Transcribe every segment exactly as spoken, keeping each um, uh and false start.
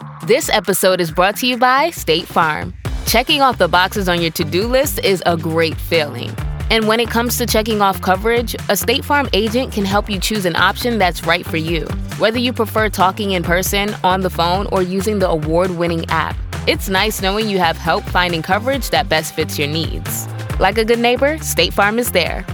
This episode is brought to you by State Farm. Checking off the boxes on your to-do list is a great feeling. And when it comes to checking off coverage, a State Farm agent can help you choose an option that's right for you. Whether you prefer talking in person, on the phone, or using the award-winning app, it's nice knowing you have help finding coverage that best fits your needs. Like a good neighbor, State Farm is there.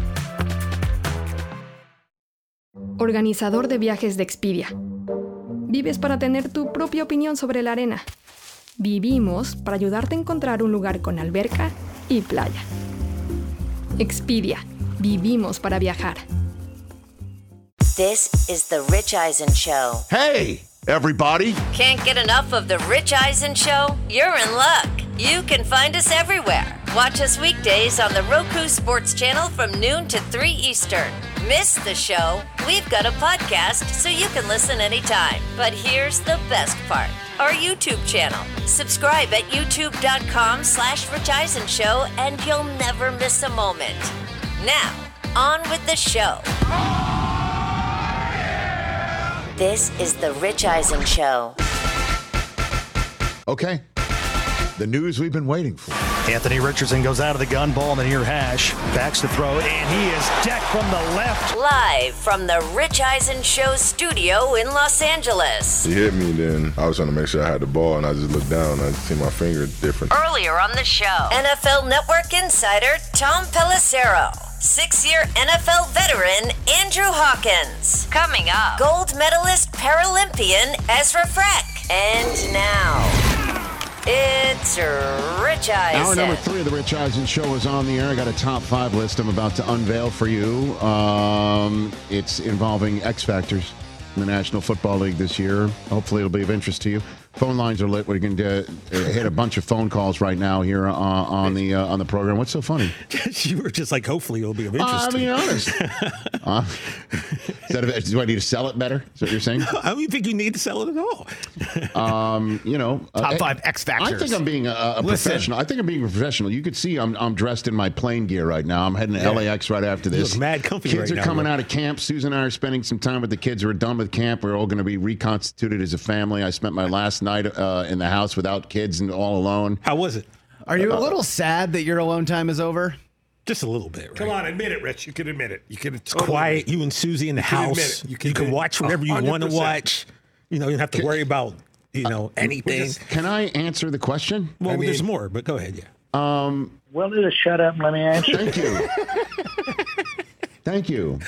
Organizador de viajes de Expedia. Vives para tener tu propia opinión sobre la arena. Vivimos para ayudarte a encontrar un lugar con alberca y playa. Expedia. Vivimos para viajar. This is the Rich Eisen Show. Hey, everybody. Can't get enough of the Rich Eisen Show? You're in luck. You can find us everywhere. Watch us weekdays on the Roku Sports Channel from noon to three Eastern. Miss the show? We've got a podcast so you can listen anytime. But here's the best part. Our YouTube channel. Subscribe at youtube.com slash Rich Eisen Show and you'll never miss a moment. Now, on with the show. This is the Rich Eisen Show. Okay. The news we've been waiting for. Anthony Richardson goes out of the gun, ball in the near hash, backs to throw, and he is decked from the left. Live from the Rich Eisen Show studio in Los Angeles. He hit me, then I was trying to make sure I had the ball, and I just looked down, and I see my finger different. Earlier on the show, N F L Network insider Tom Pelissero. Six-year N F L veteran Andrew Hawkins. Coming up, gold medalist Paralympian Ezra Freck. And now, it's Rich Eisen. Hour number three of the Rich Eisen Show is on the air. I got a top five list I'm about to unveil for you. Um, it's involving X Factors in the National Football League this year. Hopefully it'll be of interest to you. Phone lines are lit. We can uh, hit a bunch of phone calls right now here uh, on the uh, on the program. What's so funny? You were just like, hopefully it'll be of interest uh, to I mean, you. honest. uh, is that a, do I need to sell it better? Is that what you're saying? I don't think you need to sell it at all. Um, you know, top uh, five X Factors. I think I'm being a, a professional. I think I'm being a professional. You could see I'm I'm dressed in my plane gear right now. I'm heading to yeah. L A X right after this. You look mad comfy Kids right are now, coming bro. out of camp. Susan and I are spending some time with the kids. We're done with camp. We're all going to be reconstituted as a family. I spent my last night uh, in the house without kids and all alone. How was it? Are you a little sad that your alone time is over? Just a little bit, right? Come on, admit it, Rich. You can admit it. You can. It's quiet. You and Susie in the You can admit house. it. You You can, can admit it. watch whatever you one want hundred to percent. watch. You know, you don't have to worry about, you know, anything. Just, can I answer the question? Well, I mean- there's more, but go ahead, yeah. Um, Well, just shut up and let me answer. thank you. Thank you.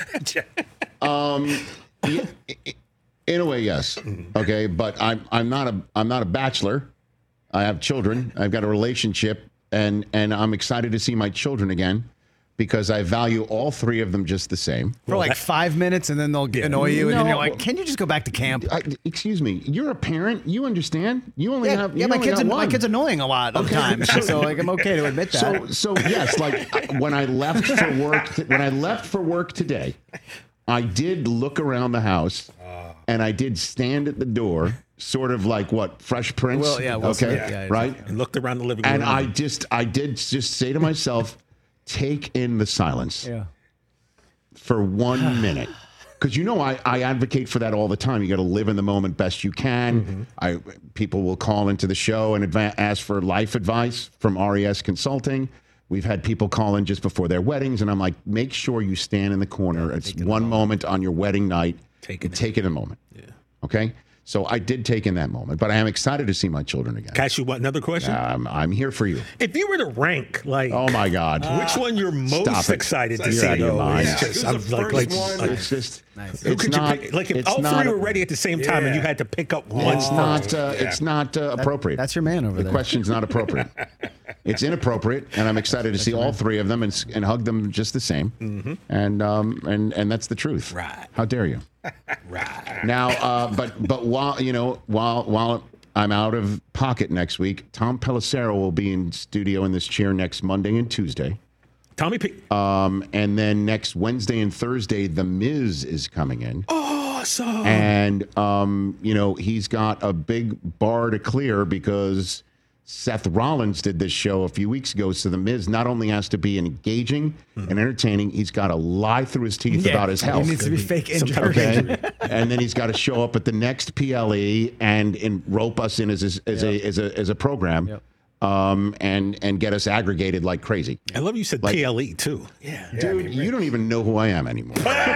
Um, y- in a way, yes. Okay, but I'm I'm not a I'm not a bachelor. I have children. I've got a relationship, and and I'm excited to see my children again because I value all three of them just the same. For like five minutes, and then they'll annoy you, and No. then you're like, "Can you just go back to camp?" I, excuse me. You're a parent. You understand. You only Yeah, have. yeah you my only kid's got my one. kid's annoying a lot of Okay. times, so like I'm okay to admit that. So, so yes, like I- when I left for work, when I left for work today, I did look around the house, and I did stand at the door, sort of like what Fresh Prince. Well, yeah, Will okay, Smith, yeah, right. And looked around the living room. And I just, I did just say to myself, take in the silence yeah. for one minute. Because you know I, I advocate for that all the time. You got to live in the moment best you can. Mm-hmm. I people will call into the show and adva- ask for life advice from R E S Consulting. We've had people call in just before their weddings, and I'm like, make sure you stand in the corner. Yeah, it's take it one in. moment on your wedding night. Take and it take it in a moment. Yeah. Okay? So I did take in that moment, but I am excited to see my children again. Can I ask you what, another question? Um, I'm here for you. If you were to rank, like, Oh, my God. which one you're Stop most it. excited to You're see? out of your though? mind. It's just, Who's I'm the like, first like, one? like, It's just, who it's could not, you pick? Like, if it's all not, three were ready at the same time and you Yeah. had to pick up one It's first. not, uh, Yeah. it's not uh, appropriate. That's your man over The there. question's not appropriate. It's inappropriate, and I'm excited to see all three of them and, s- and hug them just the same. Mm-hmm. And um and and that's the truth. Right. How dare you? Right. Now, uh, but but while you know while while I'm out of pocket next week, Tom Pelissero will be in studio in this chair next Monday and Tuesday. Tommy P. Um, and then next Wednesday and Thursday, The Miz is coming in. Awesome. And, um, you know, he's got a big bar to clear because Seth Rollins did this show a few weeks ago. So The Miz not only has to be engaging and entertaining, he's got to lie through his teeth Yeah, about his health. He needs to be fake injured. Okay, and then he's got to show up at the next P L E and, and rope us in as, as, as, Yep. a, as, a, as a program. Yep. Um, and and get us aggregated like crazy. I love you said Like- P L E too. Yeah, dude, you don't even know who I am anymore.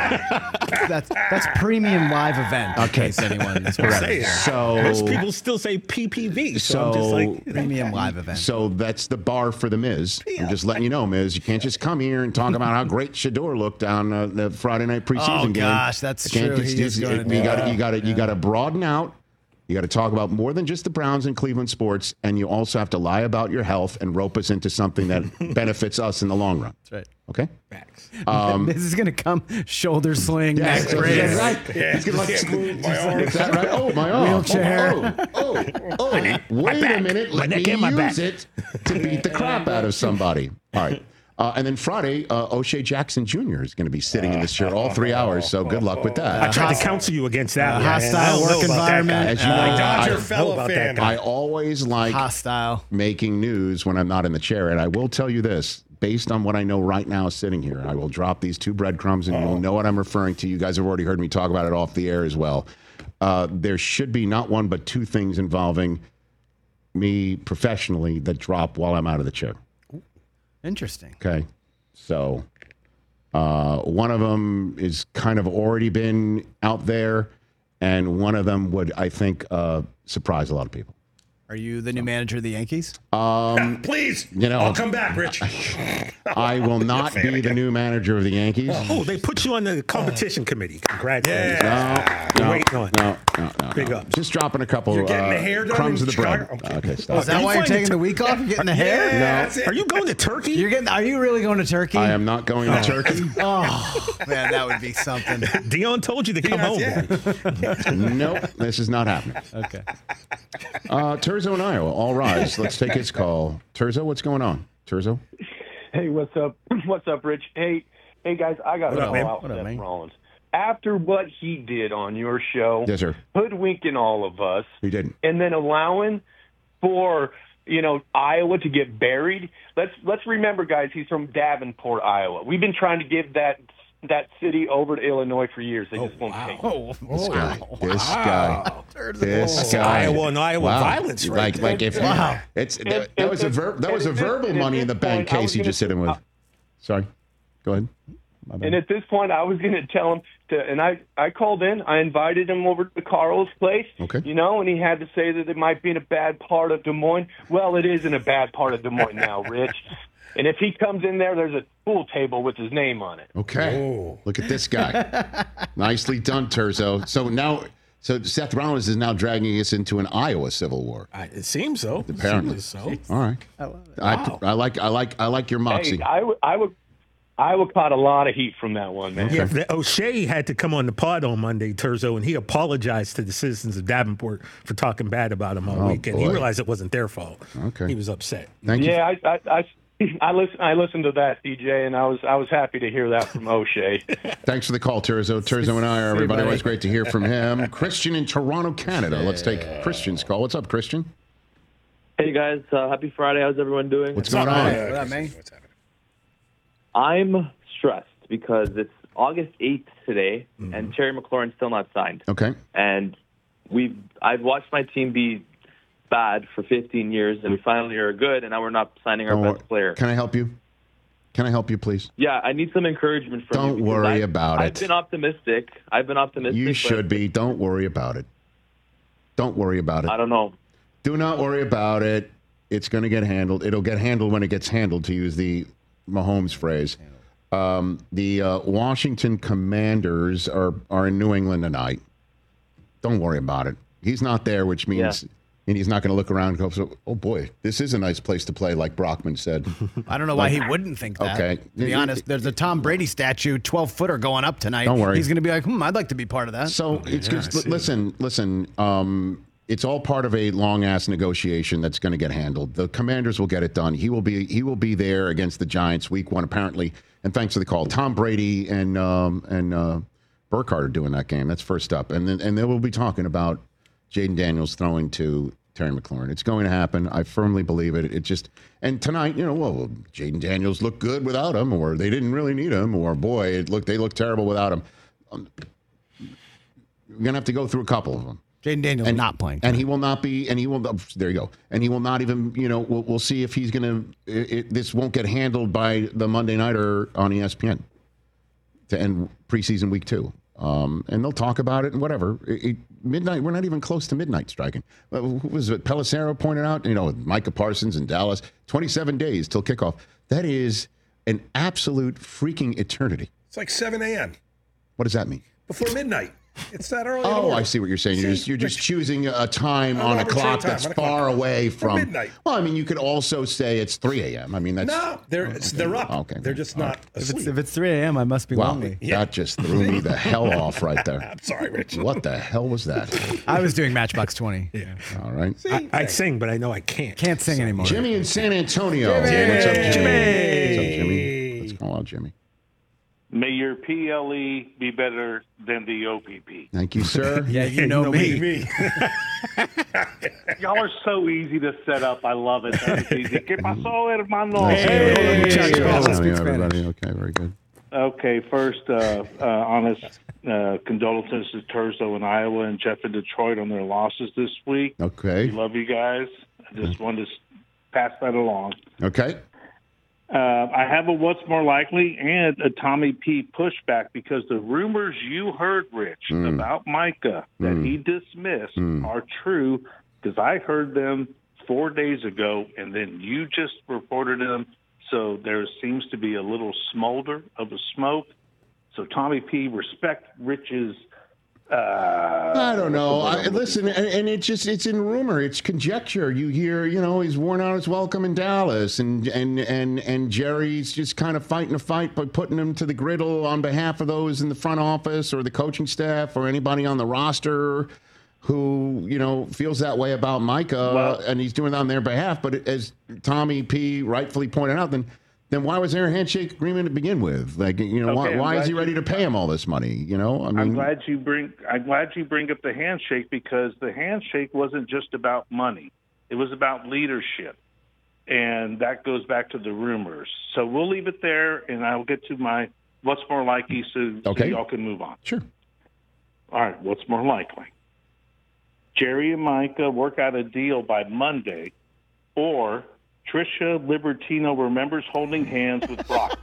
That's that's premium live event. Okay. In case anyone is I'm wondering. saying. So Most people still say P P V. So, So I'm just like, Premium live event. So that's the bar for the Miz. I'm just letting you know, Miz. You can't just come here and talk about how great Shador looked on uh, the Friday night preseason Oh, game. gosh, that's You can't true. just- He is you gonna do got that. you got to you got to broaden out. You got to talk about more than just the Browns and Cleveland sports, and you also have to lie about your health and rope us into something that benefits us in the long run. That's right. Okay. Um, this is gonna come shoulder sling, Yeah, neck that's brace. right. yeah, He's gonna like can't move my arm. Is that right? Oh, my arm. Wheelchair. Oh, oh, oh. Wait a minute. My Let neck me and my use back. it to beat the crap out of somebody. All right. Uh, and then Friday, uh, O'Shea Jackson Junior is going to be sitting in this chair all three hours. So good luck with I that. tried to counsel you against that. Uh, one, man. hostile I don't know work about that environment. guy. As you know, Uh, I- Dodger I fellow about that guy. I always like Hostile. making news when I'm not in the chair. And I will tell you this, based on what I know right now sitting here, I will drop these two breadcrumbs and you'll know what I'm referring to. You guys have already heard me talk about it off the air as well. Uh, there should be not one but two things involving me professionally that drop while I'm out of the chair. Interesting. Okay. So uh, one of them is kind of already been out there, and one of them would, I think, uh, surprise a lot of people. Are you the new manager of the Yankees? Um, Please, you know, I'll come back, Rich. I will not be the new manager of the Yankees. Oh, they put you on the competition committee. Congratulations. No, We're no, waiting on. no, no, no, Big no. ups. Just dropping a couple You're getting uh, the hair done crumbs in of the bread. Chicago? Okay. Okay, Oh, stop. is that you why you're find taking the the week off? You're getting the hair? Yeah, No. that's it. Are you going to Turkey? You're getting. Are you really going to Turkey? I am not going to Turkey. Oh man, that would be something. Dion told you to come home. man. Nope, this is not happening. Okay. Uh, Terzo in Iowa, all rise. Let's take his call. Terzo, what's going on? Terzo? Hey, what's up? What's up, Rich? Hey, hey guys, I got to What up, call man? out What up, Seth man? Rollins. After what he did on your show, Yes, sir. hoodwinking all of us, He didn't. and then allowing for you know Iowa to get buried. Let's let's remember, guys, he's from Davenport, Iowa. We've been trying to give that that city over to Illinois for years. They just won't take it. Oh, This guy. This guy. This Oh, guy. Iowa and Iowa Wow. violence right Like, there. like if Wow. it's that, And- that was a and- ver- that was a and at this- verbal and at money in the this bank point, I case was you gonna- just sitting with. uh, Sorry. Go ahead. My bad. And at this point, I was going to tell him to, and I, I called in. I invited him over to Carl's place. Okay. You know, and he had to say that it might be in a bad part of Des Moines. Well, it is in a bad part of Des Moines now, Rich. And if he comes in there, there's a pool table with his name on it. Okay. Look at this guy. Nicely done, Terzo. So now, so Seth Rollins is now dragging us into an Iowa civil war. I, it seems so. Apparently. It seems so. All right. I, Wow. I like I like I like your moxie. Hey, I would, I would, I would caught a lot of heat from that one, man. Yeah, the, O'Shea had to come on the pod on Monday, Terzo, and he apologized to the citizens of Davenport for talking bad about him all Oh, weekend. He boy. realized it wasn't their fault. Okay. He was upset. Thank you. Yeah, I, I, I, I listened. I listened to that, D J, and I was, I was happy to hear that from O'Shea. Thanks for the call, Terzo. Terzo and I are everybody. buddy. Always great to hear from him. Christian in Toronto, Canada. Let's take Christian's call. What's up, Christian? Hey guys, uh, happy Friday. How's everyone doing? What's going on? What up, man? I'm stressed because it's August eighth today, and Terry McLaurin's still not signed. Okay. And we've I've watched my team be bad for fifteen years, and we finally are good, and now we're not signing our Don't best wor- player. Can I help you? Can I help you, please? Yeah, I need some encouragement from you. Don't because worry I've- about I've it. been optimistic. I've been optimistic. You but should be. Don't worry about it. Don't worry about it. I don't know. Do not worry about it. It's going to get handled. It'll get handled when it gets handled, to use the Mahomes phrase. Um, the uh, Washington Commanders are, are in New England tonight. Don't worry about it. He's not there, which means Yeah. and he's not going to look around and go, so, oh, boy, this is a nice place to play, like Brockman said. I don't know why he wouldn't think that. Okay. To be honest, there's a Tom Brady statue, twelve footer going up tonight. Don't worry. He's going to be like, hmm, I'd like to be part of that. So it's just, listen, listen. Um, it's all part of a long ass negotiation that's going to get handled. The Commanders will get it done. He will be he will be there against the Giants week one apparently. And thanks for the call, Tom Brady and um, and uh, Burkhardt are doing that game. That's first up, and then and then we'll be talking about Jaden Daniels throwing to Terry McLaurin. It's going to happen. I firmly believe it. It just and tonight, you know, well, Jaden Daniels looked good without him, or they didn't really need him, or boy, it looked they looked terrible without him. Um, we're gonna have to go through a couple of them. Jaden Daniels and, not playing, and he will not be, and he will. There you go. And he will not even. You know, we'll, we'll see if he's gonna. It, it, this won't get handled by the Monday Nighter on E S P N to end preseason week two. Um, and they'll talk about it and whatever. It, it, midnight, we're not even close to midnight striking. Uh, who was it? Pelissero pointed out, you know, with Micah Parsons in Dallas, twenty-seven days till kickoff. That is an absolute freaking eternity. It's like seven a.m. What does that mean? Before midnight. It's that early. Oh, I see what you're saying. You're just, you're just choosing a time on a clock that's far away from midnight. Well, I mean, you could also say it's three a.m. I mean, that's no, they're it's, they're up. Okay, they're just not If asleep. it's, if it's three a.m., I must be wow, lonely. that just threw me the hell off right there. I'm sorry, Rich. What the hell was that? I was doing Matchbox twenty. Yeah. All right. See, I, I sing, but I know I can't. Can't sing anymore. Jimmy in San Antonio. Jimmy! What's up, Jimmy? Jimmy! What's up, Jimmy? Let's call out Jimmy. May your P L E be better than the O P P. Thank you, sir. Yeah, you know me. me. Y'all are so easy to set up. I love it. It's easy. ¿Qué pasó, hermano? Hey, Hey, hey, hey, how hey, are speak you, everybody? Okay, very good. Okay, first, uh, uh, honest uh, condolences to Terzo in Iowa and Jeff in Detroit on their losses this week. Okay. We love you guys. I just wanted to pass that along. Okay. Uh, I have a what's more likely and a Tommy P pushback because the rumors you heard, Rich, Mm. about Micah that Mm. he dismissed Mm. are true because I heard them four days ago and then you just reported them. So there seems to be a little smolder of a smoke. So Tommy P, respect Rich's. Uh, I don't know. I, listen, and, and it just it's in rumor. It's conjecture. You hear, you know, he's worn out his welcome in Dallas, and and and and Jerry's just kind of fighting a fight by putting him to the griddle on behalf of those in the front office or the coaching staff or anybody on the roster who, you know, feels that way about Micah, Well- and he's doing it on their behalf. But as Tommy P rightfully pointed out, then then why was there a handshake agreement to begin with? Like, you know, why, Okay, I'm why is glad he ready you- to pay him all this money? You know, I mean, I'm glad you bring. I'm glad you bring up the handshake because the handshake wasn't just about money; it was about leadership, and that goes back to the rumors. So we'll leave it there, and I'll get to my what's more likely, so, so Okay. y'all can move on. Sure. All right, what's more likely? Jerry and Micah work out a deal by Monday, or Trisha Libertino remembers holding hands with Brock.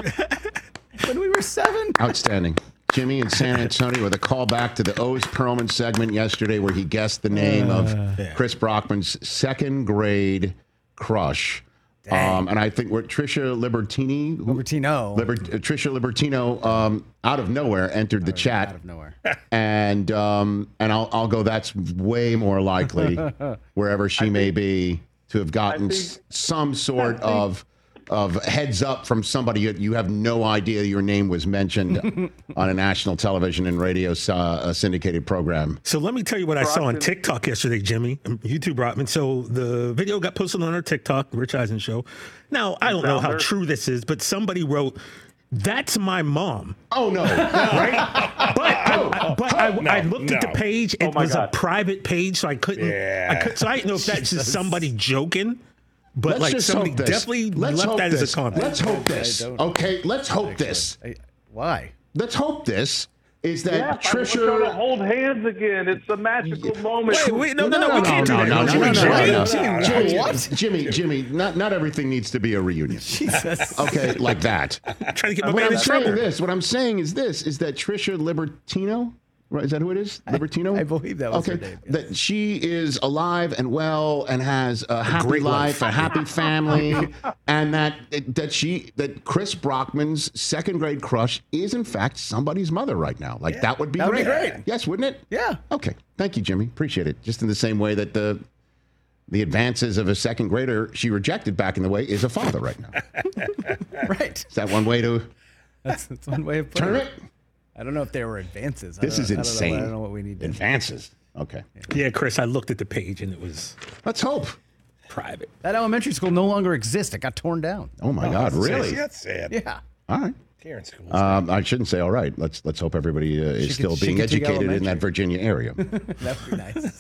When we were seven. Outstanding. Jimmy in San Antonio with a call back to the O's Perlman segment yesterday where he guessed the name of Chris Brockman's second grade crush. Um, and I think we're Trisha Libertini. who- Libertino. Liber, uh, Trisha Libertino, um, out of nowhere, entered the chat. Out of nowhere. And um, and I'll, I'll go, that's way more likely, wherever she may be, to have gotten think- s- some sort of of heads up from somebody you, you have no idea your name was mentioned on a national television and radio uh, syndicated program. So let me tell you what I saw on Brockman- TikTok yesterday, Jimmy. Um, YouTube brought me. So the video got posted on our TikTok, the Rich Eisen Show. Now, I don't know how Sounder. true this is, but somebody wrote, "That's my mom." Oh, no. Right? But, I, but I, No, I looked at the no. page. It Oh, my was God. a private page, so I couldn't. Yeah. I could, so I didn't know if that's just somebody joking. But Let's like just somebody hope this. definitely Let's left hope that this. as a comment. Let's hope this. I don't Okay, let's hope this. I, why? Let's hope this is that Yeah, I want y'all to Trisha. hold hands again. It's a magical moment. Wait, wait, no, no, no, we can't do no, that. no, no, Jimmy, no, no, Jimmy, no, Jimmy, no. Jimmy, Jimmy, what? Jimmy, Jimmy, not not everything needs to be a reunion. Jesus. Okay, like that. Trying to get my What man I'm in saying trouble. this, what I'm saying is this, is that Trisha Libertino, right? Is that who it is? Libertino? I believe that was okay. her name, yes. That she is alive and well and has a happy great life, life. a happy family, and that that she that Chris Brockman's second grade crush is in fact somebody's mother right now. Like that would be That would great. be great. Yes, wouldn't it? Yeah. Okay. Thank you, Jimmy. Appreciate it. Just in the same way that the the advances of a second grader she rejected back in the way is a father right now. Right. Is that one way to That's, that's one way of putting turn it. it? I don't know if there were advances. I This don't- is I don't know- insane. I don't know what we need to Advances. Okay. Yeah, Chris, I looked at the page and it was Let's hope. private. That elementary school no longer exists. It got torn down. Oh my God! Really? That's sad. Yeah. All right. Karen School. Um, I shouldn't say all right. Let's let's hope everybody uh, is Chicken- still being Chickatee educated in Elementary. that Virginia area. That would be nice.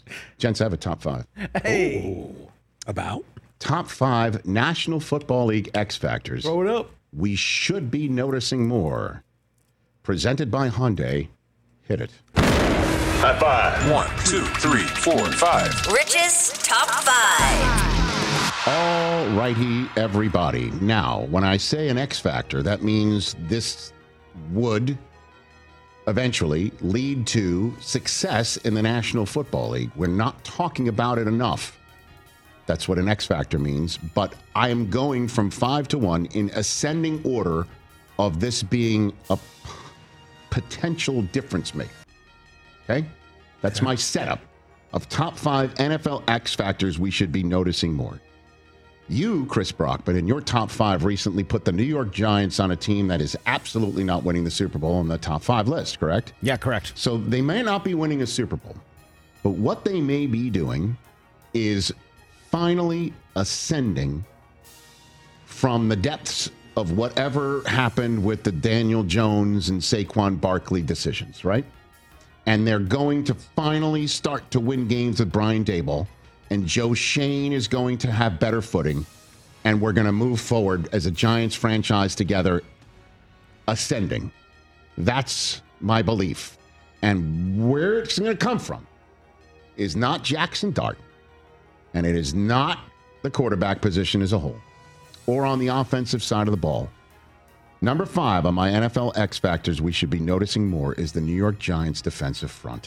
Gents, I have a top five. Hey. Ooh. About? Top five National Football League X Factors. Throw it up. We should be noticing more. Presented by Hyundai. Hit it. High five. One, two, three, four, five. Rich's top five. All righty, everybody. Now, when I say an X Factor, that means this would eventually lead to success in the National Football League. We're not talking about it enough. That's what an X Factor means. But I am going from five to one in ascending order of this being a p- potential difference maker. Okay? That's okay. My setup of top five N F L X Factors we should be noticing more. You, Chris Brockman, in your top five recently put the New York Giants on a team that is absolutely not winning the Super Bowl on the top five list, correct? Yeah, correct. So they may not be winning a Super Bowl, but what they may be doing is finally ascending from the depths of whatever happened with the Daniel Jones and Saquon Barkley decisions, right? And they're going to finally start to win games with Brian Daboll. And Joe Shane is going to have better footing, and we're going to move forward as a Giants franchise together, ascending. That's my belief. And where it's going to come from is not Jackson Dart, and it is not the quarterback position as a whole, or on the offensive side of the ball. Number five on my N F L X Factors we should be noticing more is the New York Giants defensive front.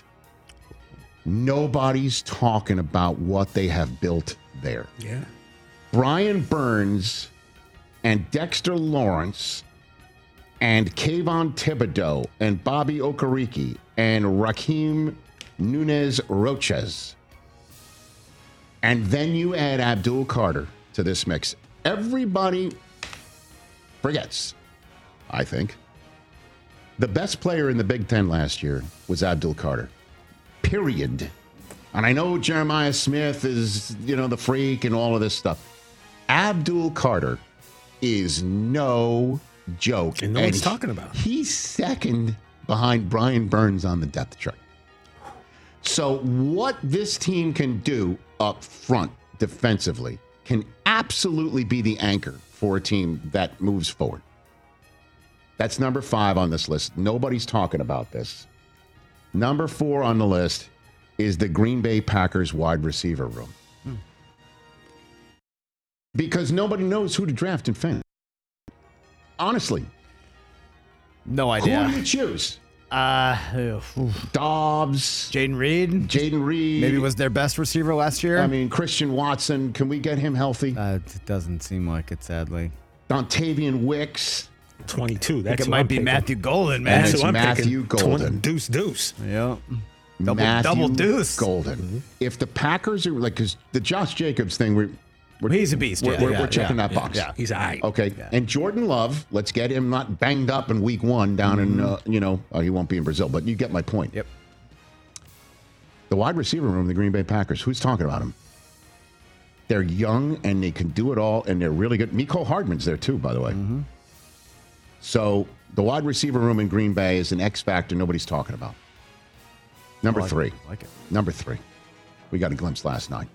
Nobody's talking about what they have built there. Yeah. Brian Burns and Dexter Lawrence and Kayvon Thibodeau and Bobby Okereke and Raheem Nunez Roches. And then you add Abdul Carter to this mix. Everybody forgets, I think, the best player in the Big Ten last year was Abdul Carter. Period. And I know Jeremiah Smith is, you know, the freak and all of this stuff. Abdul Carter is no joke. And no one's talking about him. He's second behind Brian Burns on the depth chart. So what this team can do up front defensively can absolutely be the anchor for a team that moves forward. That's number five on this list. Nobody's talking about this. Number four on the list is the Green Bay Packers wide receiver room. Hmm. Because nobody knows who to draft in fantasy. Honestly. No idea. Who do you choose? Uh, Dobbs. Jaden Reed. Jaden Reed. Maybe was their best receiver last year. I mean, Christian Watson. Can we get him healthy? Uh, it doesn't seem like it, sadly. Dontavian Wicks. twenty-two. That's I think it might be picking. Matthew Golden, man. And it's I'm Matthew picking. Golden. twenty, deuce, deuce. Yep. Double, Matthew double deuce. Golden. Mm-hmm. If the Packers are like, because the Josh Jacobs thing, we're, we're he's a beast. We're, yeah, we're, yeah, we're checking yeah, that box. Yeah, he's all right. Okay. Yeah. And Jordan Love, let's get him not banged up in week one down mm-hmm. in, uh, you know, oh, he won't be in Brazil, but you get my point. Yep. The wide receiver room of the Green Bay Packers, who's talking about him? They're young and they can do it all, and they're really good. Mecole Hardman's there too, by the way. Mm-hmm. So the wide receiver room in Green Bay is an X factor nobody's talking about. Number I like three. It. I like it. Number three. We got a glimpse last night.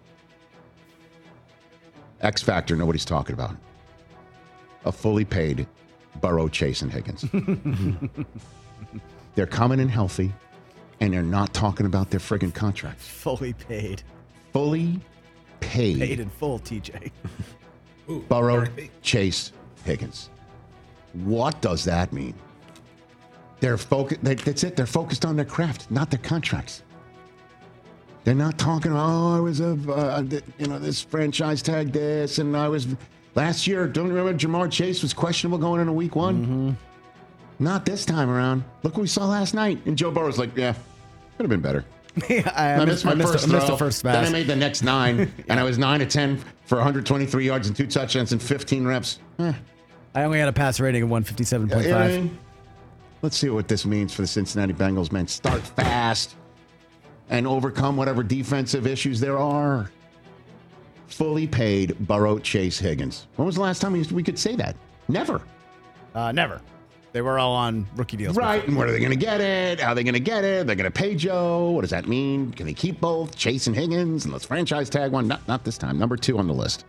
X factor nobody's talking about. A fully paid Burrow, Chase, and Higgins. They're coming in healthy, and they're not talking about their friggin' contracts. Fully paid. Fully paid. Paid in full, T J. Ooh, Burrow, Chase, Higgins. What does that mean? They're focused. They, that's it. They're focused on their craft, not their contracts. They're not talking. Oh, I was a, uh, you know, this franchise tag this, and I was last year. Don't you remember Jamar Chase was questionable going into week one? Mm-hmm. Not this time around. Look what we saw last night. And Joe Burrow's like, yeah, could have been better. yeah, I, I, missed my I missed, first I missed throw. the first Then pass. I made the next nine, yeah. and I was nine to ten for one hundred twenty-three yards and two touchdowns and fifteen reps. Eh. I only had a pass rating of one fifty-seven point You know what I five. mean? Let's see what this means for the Cincinnati Bengals, man. Start fast and overcome whatever defensive issues there are. Fully paid Burrow, Chase, Higgins. When was the last time we, we could say that? Never. Uh, never. They were all on rookie deals. Right, before. and where are they going to get it? How are they going to get it? They're going to pay Joe. What does that mean? Can they keep both? Chase and Higgins? And let's franchise tag one. Not, not this time. Number two on the list.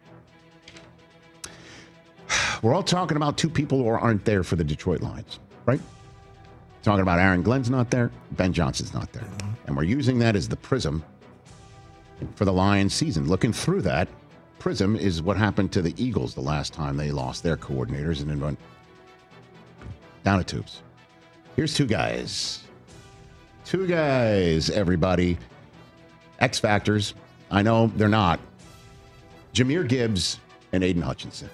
We're all talking about two people who aren't there for the Detroit Lions, right? Talking about Aaron Glenn's not there. Ben Johnson's not there. And we're using that as the prism for the Lions season. Looking through that prism is what happened to the Eagles the last time they lost their coordinators and then went down the tubes. Here's two guys. Two guys, everybody. X Factors. I know they're not. Jahmyr Gibbs and Aiden Hutchinson.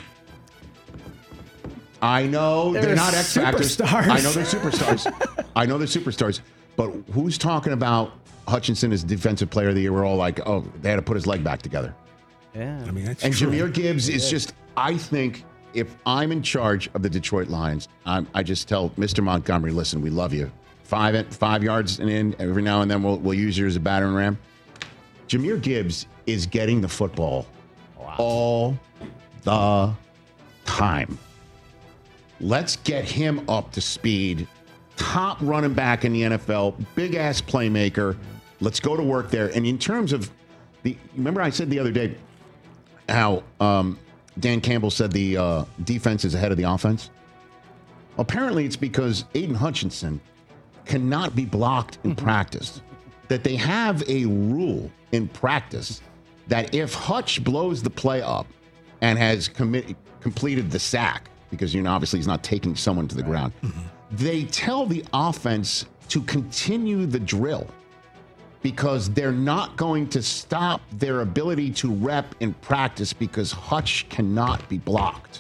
I know they're, they're not X Factors. I know they're superstars. I know they're superstars. But who's talking about Hutchinson as Defensive Player of the Year? We're all like, oh, they had to put his leg back together. Yeah. I mean, that's and true. Jahmyr Gibbs is just, I think, if I'm in charge of the Detroit Lions, I'm, I just tell Mister Montgomery, listen, we love you. Five five yards and in, every now and then we'll, we'll use you as a battering ram. Jahmyr Gibbs is getting the football wow. all the time. Let's get him up to speed. Top running back in the N F L, big-ass playmaker. Let's go to work there. And in terms of the, remember I said the other day how um, Dan Campbell said the uh, defense is ahead of the offense? Apparently it's because Aiden Hutchinson cannot be blocked in practice. That they have a rule in practice that if Hutch blows the play up and has commi- completed the sack, because you know obviously he's not taking someone to the ground, mm-hmm. they tell the offense to continue the drill because they're not going to stop their ability to rep in practice because Hutch cannot be blocked.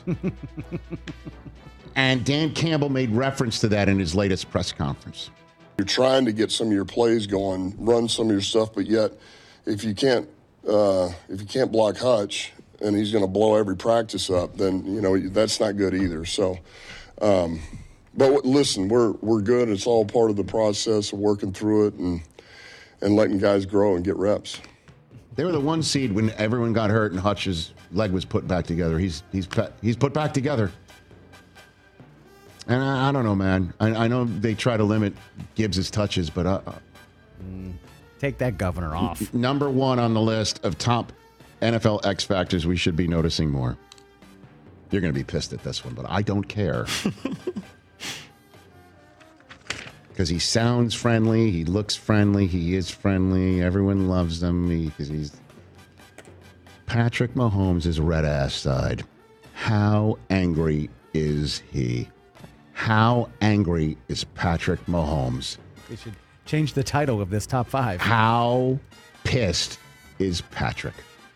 And Dan Campbell made reference to that in his latest press conference. You're trying to get some of your plays going, run some of your stuff, but yet if you can't uh, if you can't block Hutch and he's going to blow every practice up, then you know that's not good either. So, um, but listen, we're we're good. It's all part of the process of working through it and and letting guys grow and get reps. They were the one seed when everyone got hurt and Hutch's leg was put back together. He's he's he's put back together. And I, I don't know, man. I, I know they try to limit Gibbs' touches, but uh, mm, take that governor off. N- number one on the list of top N F L X factors we should be noticing more. You're going to be pissed at this one, but I don't care. Because he sounds friendly, he looks friendly, he is friendly, everyone loves him because he, he's Patrick Mahomes' red-ass side. How angry is he? How angry is Patrick Mahomes? We should change the title of this top five. How pissed is Patrick?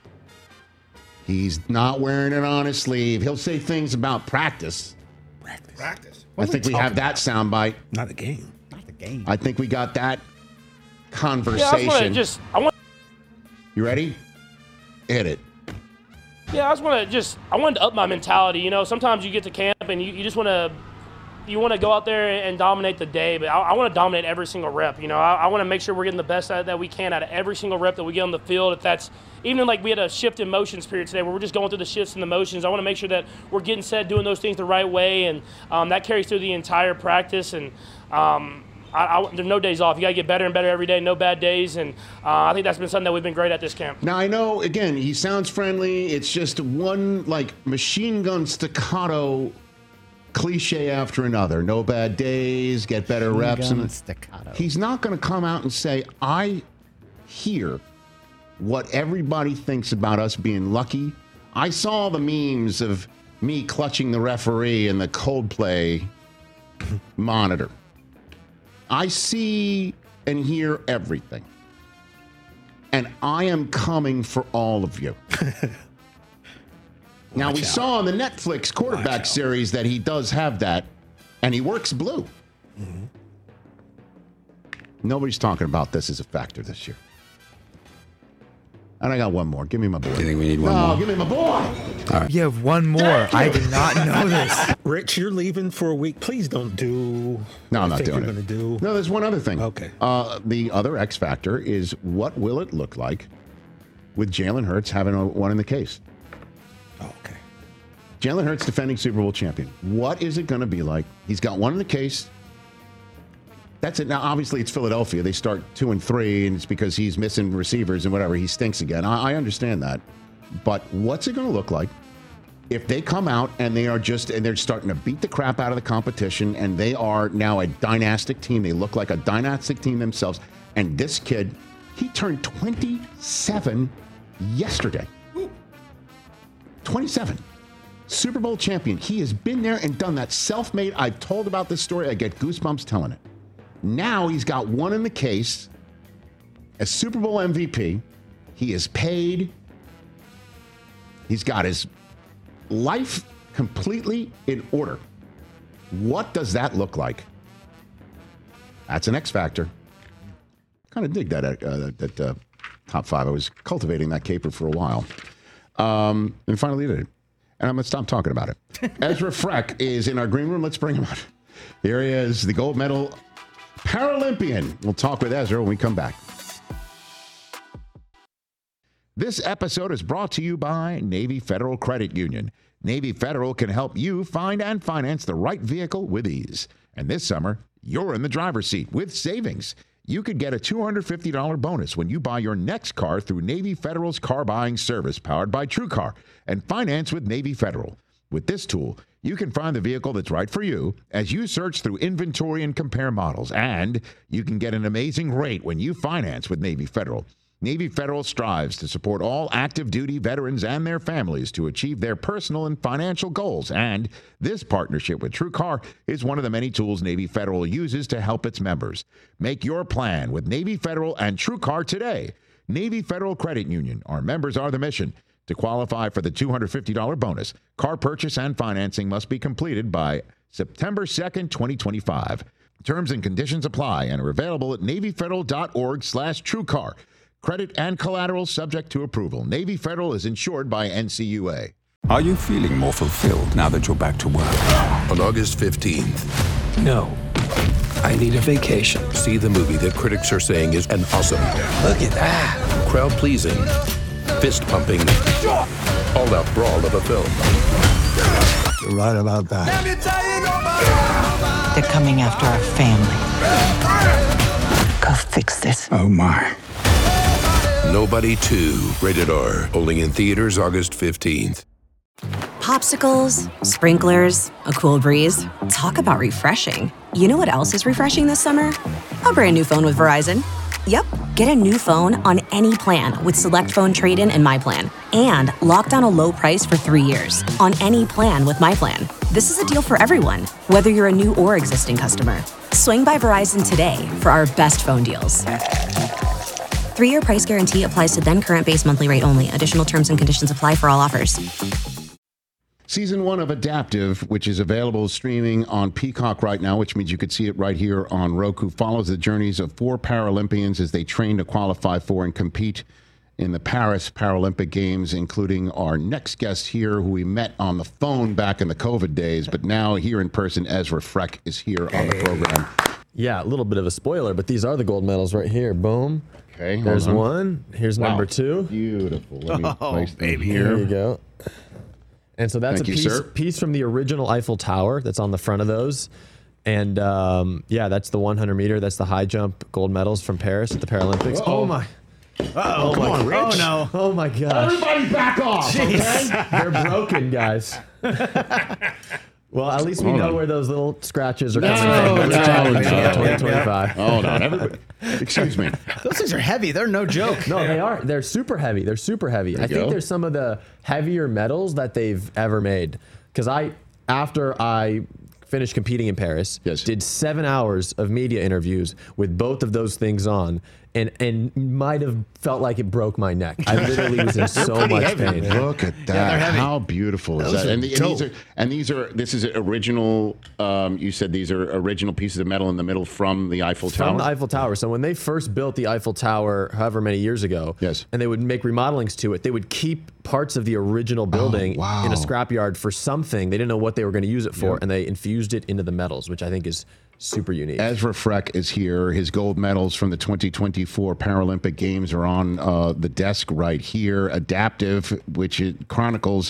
He's not wearing it on his sleeve. He'll say things about practice. Practice. Practice. I think we have that soundbite. Not a game. Not a game. I think we got that conversation. Yeah, I just want to just. I want. You ready? Hit it. Yeah, I just want to just. I wanted to up my mentality. You know, sometimes you get to camp and you, you just want to. You want to go out there and dominate the day, but I, I want to dominate every single rep. You know, I, I want to make sure we're getting the best that we can out of every single rep that we get on the field. If that's even like we had a shift in motions period today where we're just going through the shifts and the motions. I want to make sure that we're getting set, doing those things the right way, and um, that carries through the entire practice. And um, I, I, there's no days off. You got to get better and better every day, no bad days. And uh, I think that's been something that we've been great at this camp. Now, I know, again, he sounds friendly. It's just one, like, machine gun staccato cliche after another. No bad days, get better machine reps. And staccato. He's not going to come out and say, I hear what everybody thinks about us being lucky. I saw the memes of me clutching the referee and the Coldplay monitor. I see and hear everything. And I am coming for all of you. Now, we out. saw on the Netflix quarterback series that he does have that, and he works blue. Mm-hmm. Nobody's talking about this as a factor this year. And I got one more. Give me my boy. Do you think we need one no, more? give me my boy. All right. You have one more. I did not know this. Rich, you're leaving for a week. Please don't do. No, I'm I not think doing you're it. Gonna do. No, there's one other thing. Okay. Uh, the other X factor is what will it look like with Jalen Hurts having a, one in the case? Oh, okay. Jalen Hurts, defending Super Bowl champion. What is it going to be like? He's got one in the case. That's it. Now, obviously, it's Philadelphia. They start two and three, and it's because he's missing receivers and whatever. He stinks again. I, I understand that. But what's it going to look like if they come out and they are just, and they're starting to beat the crap out of the competition, and they are now a dynastic team. They look like a dynastic team themselves. And this kid, he turned twenty-seven yesterday. twenty-seven. Super Bowl champion. He has been there and done that. Self-made. I've told about this story. I get goosebumps telling it. Now he's got one in the case. A Super Bowl M V P. He is paid. He's got his life completely in order. What does that look like? That's an X factor. Kind of dig that uh, that uh, top five. I was cultivating that caper for a while. Um, and finally did it. And I'm going to stop talking about it. Ezra Freck is in our green room. Let's bring him on. Here he is, the gold medal Paralympian. We'll talk with Ezra when we come back. This episode is brought to you by Navy Federal Credit Union. Navy Federal can help you find and finance the right vehicle with ease. And this summer, you're in the driver's seat with savings. You could get a two hundred fifty dollars bonus when you buy your next car through Navy Federal's car buying service powered by TrueCar and finance with Navy Federal. With this tool, you can find the vehicle that's right for you as you search through inventory and compare models. And you can get an amazing rate when you finance with Navy Federal. Navy Federal strives to support all active duty veterans and their families to achieve their personal and financial goals. And this partnership with TrueCar is one of the many tools Navy Federal uses to help its members. Make your plan with Navy Federal and TrueCar today. Navy Federal Credit Union. Our members are the mission. To qualify for the two hundred fifty dollars bonus, car purchase and financing must be completed by September second, twenty twenty-five. Terms and conditions apply and are available at NavyFederal.org slash TrueCar. Credit and collateral subject to approval. Navy Federal is insured by N C U A. Are you feeling more fulfilled now that you're back to work? On August fifteenth. No. I need a vacation. See the movie that critics are saying is an awesome. Look at that. Crowd-pleasing, fist-pumping, all-out brawl of a film. You're right about that. They're coming after our family. Go fix this. Oh, my. Nobody two. Rated R. Only in theaters August fifteenth. Popsicles, sprinklers, a cool breeze. Talk about refreshing. You know what else is refreshing this summer? A brand new phone with Verizon. Yep, get a new phone on any plan with Select Phone Trade-in and My Plan. And lock down a low price for three years on any plan with My Plan. This is a deal for everyone, whether you're a new or existing customer. Swing by Verizon today for our best phone deals. Three-year price guarantee applies to then current base monthly rate only. Additional terms and conditions apply for all offers. Season one of Adaptive, which is available streaming on Peacock right now, which means you could see it right here on Roku, follows the journeys of four Paralympians as they train to qualify for and compete in the Paris Paralympic Games, including our next guest here, who we met on the phone back in the COVID days, but now here in person, Ezra Freck is here on the program. Yeah, a little bit of a spoiler, but these are the gold medals right here. Boom. Okay, there's on. one. Here's Wow. number two. Beautiful. Let me Oh, place them baby. here. There you go. And so that's Thank a you, piece, sir. piece from the original Eiffel Tower that's on the front of those. And um, yeah, that's the one hundred meter. That's the high jump gold medals from Paris at the Paralympics. Uh-oh. Oh, my. Uh-oh, come on, Rich. Oh, no. Oh, my gosh. Everybody back off, Jeez. okay? They're broken, guys. Well, at least we Hold know on. where those little scratches are No, coming from. That's no, Championship no. twenty twenty-five. Hold on, everybody. Excuse me. Those things are heavy. They're no joke. No, they are. They're super heavy. They're super heavy. There I you think go. they're some of the heavier medals that they've ever made. Because I, after I finished competing in Paris, Yes. did seven hours of media interviews with both of those things on, and and might have felt like it broke my neck. I literally was in so pretty much heavy, pain. man. Look at that! they're heavy. How beautiful is Those that? are And, the, and these dope. are and these are this is original. Um, you said these are original pieces of metal in the middle from the Eiffel Tower. From the Eiffel Tower. So when they first built the Eiffel Tower, however many years ago, Yes. and they would make remodelings to it, they would keep parts of the original building Oh, wow. in a scrapyard for something. They didn't know what they were going to use it for, Yep. and they infused it into the metals, which I think is super unique. Ezra Freck is here. His gold medals from the twenty twenty-four Paralympic Games are on uh, the desk right here. Adaptive, which it chronicles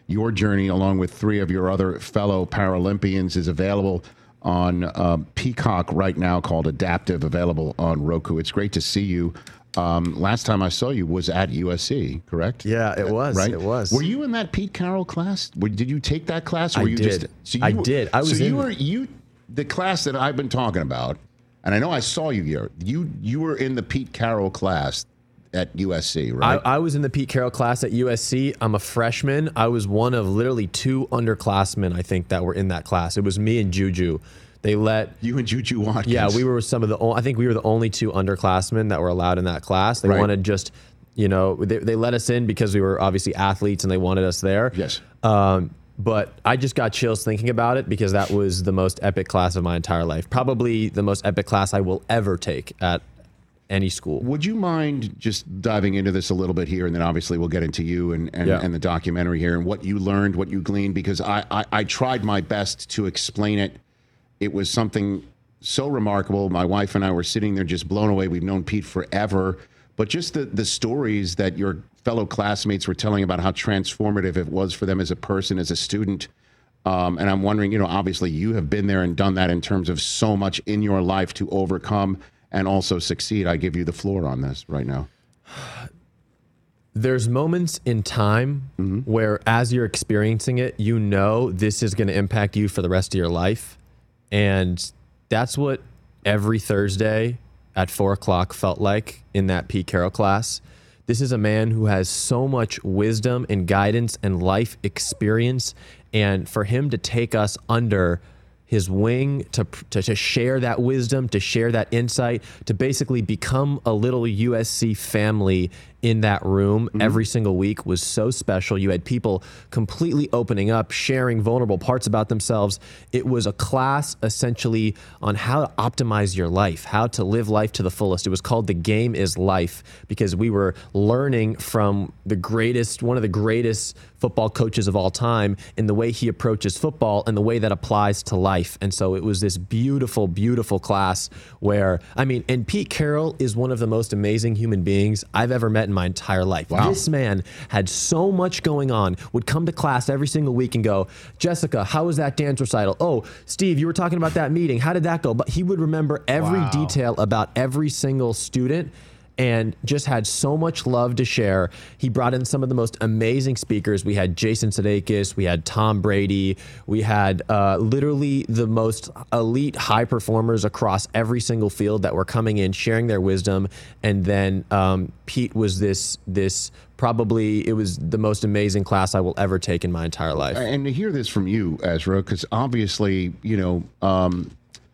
your journey along with three of your other fellow Paralympians is available on uh, Peacock right now, called Adaptive, available on Roku. It's great to see you. Um, last time I saw you was at U S C, correct? Yeah, it was. Right? It was. Were you in that Pete Carroll class? Were, did you take that class? Or I were you did. Just, so you I were, did. I was So you in- were you the class that I've been talking about, and I know I saw you here. You you were in the Pete Carroll class at U S C, right? I, I was in the Pete Carroll class at U S C. I'm a freshman. I was one of literally two underclassmen, I think, that were in that class. It was me and Juju. They let you and Juju Watkins. Yeah, we were some of the. o- I think we were the only two underclassmen that were allowed in that class. They Right. wanted just, you know, they, they let us in because we were obviously athletes and they wanted us there. Yes. Um, but I just got chills thinking about it because that was the most epic class of my entire life. Probably the most epic class I will ever take at any school. Would you mind just diving into this a little bit here, and then obviously we'll get into you and, and, Yeah. and the documentary here and what you learned, what you gleaned, because I, I, I tried my best to explain it. It was something so remarkable. My wife and I were sitting there just blown away. We've known Pete forever, but just the, the stories that your fellow classmates were telling about how transformative it was for them as a person, as a student. Um, and I'm wondering, you know, obviously you have been there and done that in terms of so much in your life to overcome and also succeed. I give you the floor on this right now. There's moments in time where, as you're experiencing it, you know this is going to impact you for the rest of your life. And that's what every Thursday at four o'clock felt like in that Pete Carroll class. This is a man who has so much wisdom and guidance and life experience. And for him to take us under his wing, to, to to share that wisdom, to share that insight, to basically become a little U S C family in that room Mm-hmm. every single week was so special. You had people completely opening up, sharing vulnerable parts about themselves. It was a class essentially on how to optimize your life, how to live life to the fullest. It was called The Game is Life because we were learning from the greatest, one of the greatest football coaches of all time in the way he approaches football and the way that applies to life. And so it was this beautiful, beautiful class where, I mean, and Pete Carroll is one of the most amazing human beings I've ever met in my entire life. Wow. This man had so much going on, would come to class every single week and go, Jessica, how was that dance recital? Oh, Steve, you were talking about that meeting. How did that go? But he would remember every Wow. detail about every single student and just had so much love to share. He brought in some of the most amazing speakers. We had Jason Sudeikis, we had Tom Brady, we had uh, literally the most elite high performers across every single field that were coming in, sharing their wisdom. And then um, Pete was this, this probably, it was the most amazing class I will ever take in my entire life. And to hear this from you, Ezra, because obviously, you know, um,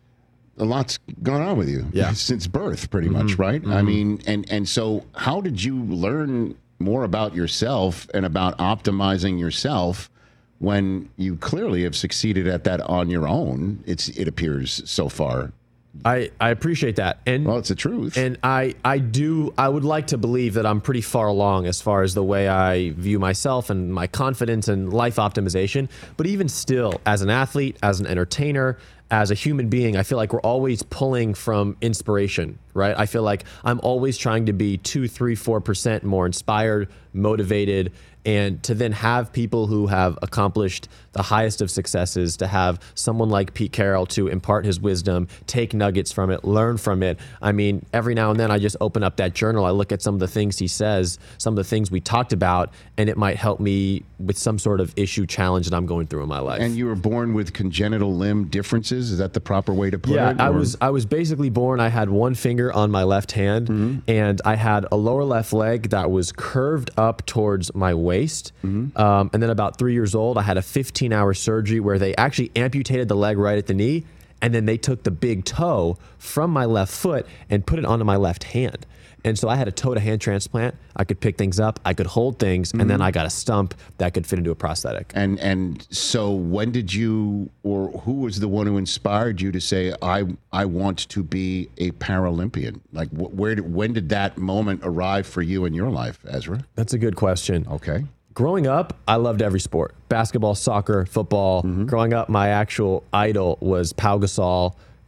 a lot's gone on with you Yeah. since birth, pretty much, right? I mean, and and so how did you learn more about yourself and about optimizing yourself when you clearly have succeeded at that on your own? It's it appears so far. I, I appreciate that. And well, it's the truth. And I, I do, I would like to believe that I'm pretty far along as far as the way I view myself and my confidence and life optimization. But even still, as an athlete, as an entertainer, as a human being, I feel like we're always pulling from inspiration, right? I feel like I'm always trying to be two, three, four percent more inspired, motivated, and to then have people who have accomplished the highest of successes, to have someone like Pete Carroll to impart his wisdom, take nuggets from it, learn from it. I mean, every now and then I just open up that journal, I look at some of the things he says, some of the things we talked about, and it might help me with some sort of issue, challenge that I'm going through in my life. And you were born with congenital limb differences. Is that the proper way to put Yeah, it? I or- was I was basically born. I had one finger on my left hand, Mm-hmm. and I had a lower left leg that was curved up towards my waist. Mm-hmm. Um, and then about three years old, I had a fifteen hour surgery where they actually amputated the leg right at the knee, and then they took the big toe from my left foot and put it onto my left hand. And so I had a toe to hand transplant. I could pick things up, I could hold things, and then I got a stump that could fit into a prosthetic. And and so when did you, or who was the one who inspired you to say, I I want to be a Paralympian? Like wh- where did, when did that moment arrive for you in your life, Ezra? That's a good question. Okay. Growing up, I loved every sport. Basketball, soccer, football. Growing up, my actual idol was Pau Gasol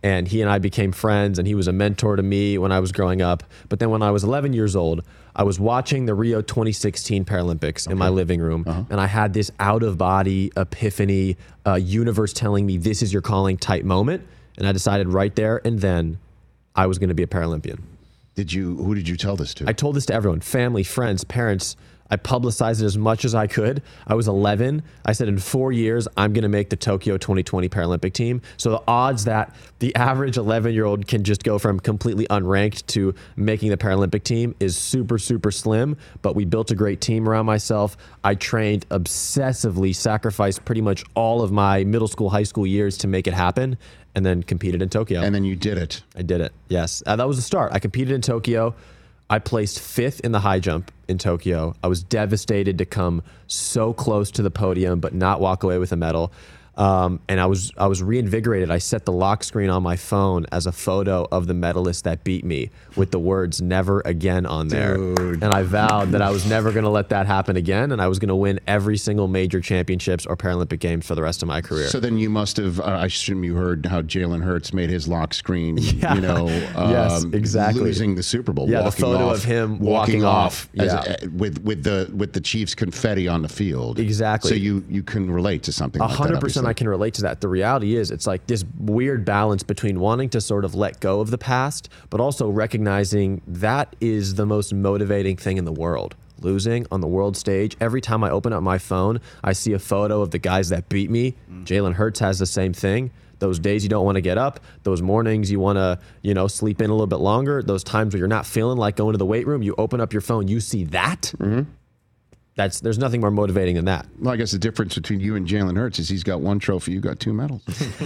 and he and I became friends, and he was a mentor to me when I was growing up. But then when I was eleven years old, I was watching the Rio twenty sixteen Paralympics okay. in my living room, uh-huh. and I had this out-of-body epiphany, uh, universe telling me this is your calling type moment, and I decided right there and then I was going to be a Paralympian. Did you? Who did you tell this to? I told this to everyone, family, friends, parents. I publicized it as much as I could. I was eleven. I said in four years, I'm going to make the Tokyo twenty twenty Paralympic team. So the odds that the average eleven-year-old can just go from completely unranked to making the Paralympic team is super, super slim. But we built a great team around myself. I trained obsessively, sacrificed pretty much all of my middle school, high school years to make it happen, and then competed in Tokyo. And then you did it. I did it, yes. Uh, that was the start. I competed in Tokyo. I placed fifth in the high jump in Tokyo. I was devastated to come so close to the podium, but not walk away with a medal. Um, and I was I was reinvigorated. I set the lock screen on my phone as a photo of the medalist that beat me with the words "never again" on there. Dude. And I vowed that I was never going to let that happen again, and I was going to win every single major championships or Paralympic Games for the rest of my career. So then you must have, uh, I assume you heard how Jalen Hurts made his lock screen, yeah. you know, um, yes, exactly. losing the Super Bowl. Yeah, the walking photo off, of him walking, walking off, off. as, Yeah. uh, with with the with the Chiefs confetti on the field. Exactly. So you you can relate to something A like that. hundred percent, obviously. I can relate to that. The reality is, it's like this weird balance between wanting to sort of let go of the past, but also recognizing that is the most motivating thing in the world. Losing on the world stage. Every time I open up my phone, I see a photo of the guys that beat me. Mm. Jalen Hurts has the same thing. Those days you don't want to get up, those mornings you want to, you know, sleep in a little bit longer, those times where you're not feeling like going to the weight room, you open up your phone, you see that. Mm-hmm. That's there's nothing more motivating than that. Well, I guess the difference between you and Jalen Hurts is he's got one trophy, you got two medals.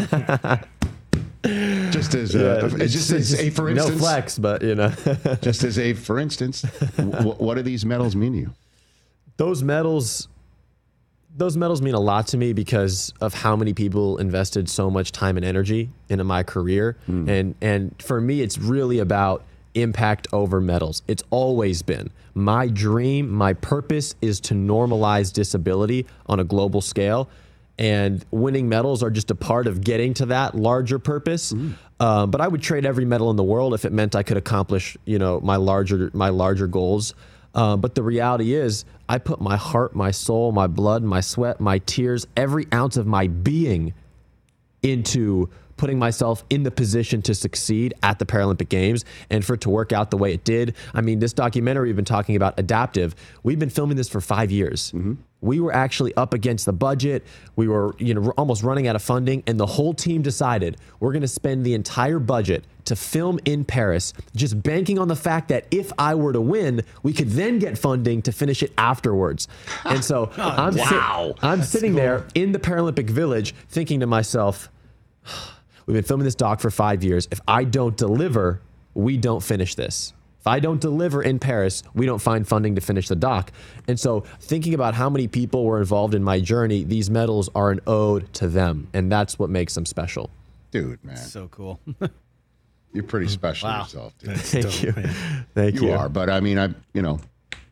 Just as uh, Yeah, just as a for no instance, flex, but you know, just as a for instance, w- what do these medals mean to you? Those medals, those medals mean a lot to me because of how many people invested so much time and energy into my career, Mm. and and for me, it's really about impact over medals. It's always been my dream. My purpose is to normalize disability on a global scale. And winning medals are just a part of getting to that larger purpose. Mm. Um, but I would trade every medal in the world if it meant I could accomplish, you know, my larger my larger goals. Um, but the reality is, I put my heart, my soul, my blood, my sweat, my tears, every ounce of my being into putting myself in the position to succeed at the Paralympic Games and for it to work out the way it did. I mean, this documentary we've been talking about, Adaptive, we've been filming this for five years. Mm-hmm. We were actually up against the budget. We were, you know, almost running out of funding, and the whole team decided we're going to spend the entire budget to film in Paris, just banking on the fact that if I were to win, we could then get funding to finish it afterwards. And so Oh, I'm, wow. sit- I'm That's sitting cool. there in the Paralympic Village thinking to myself, we've been filming this doc for five years. If I don't deliver, we don't finish this. If I don't deliver in Paris, we don't find funding to finish the doc. And so thinking about how many people were involved in my journey, these medals are an ode to them. And that's what makes them special. Dude, man. So cool. You're pretty special Wow. yourself, dude. Thank you. Thank you you. are, but I mean, I you know,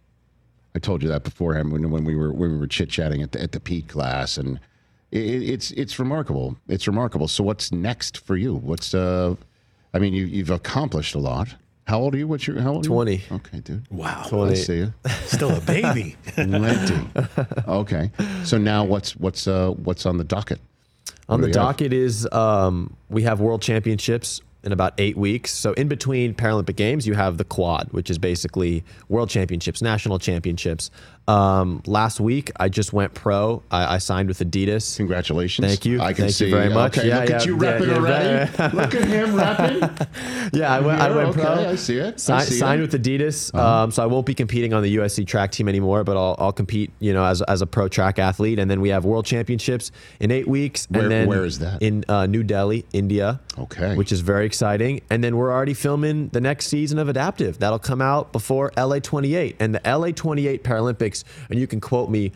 I told you that beforehand when when we were when we were chit chatting at the at the Pete class, and it, it's it's remarkable. It's remarkable. So what's next for you? What's uh, I mean, you you've accomplished a lot. How old are you? What's your how old? twenty. Are you? Okay, dude. Wow. twenty. I see you. Still a baby. Plenty. Okay. So now what's what's uh what's on the docket? On What the do we have? docket is um, we have World Championships in about eight weeks. So in between Paralympic Games, you have the quad, which is basically World Championships, National Championships. Um, last week, I just went pro. I, I signed with Adidas. Congratulations. Thank you. I can Thank see. you very much. Okay, yeah, look yeah, at you yeah, repping yeah, already. yeah. Look at him repping. Yeah, I went, I Yeah, went okay, pro. I see it. I Si- see signed it. with Adidas. Uh-huh. Um, so I won't be competing on the U S C track team anymore, but I'll, I'll compete, you know, as, as a pro track athlete. And then we have World Championships in eight weeks. Where- and then where is that? In uh, New Delhi, India. Okay. Which is very exciting. And then we're already filming the next season of Adaptive. That'll come out before L A twenty-eight. And the L A twenty-eight Paralympics, and you can quote me,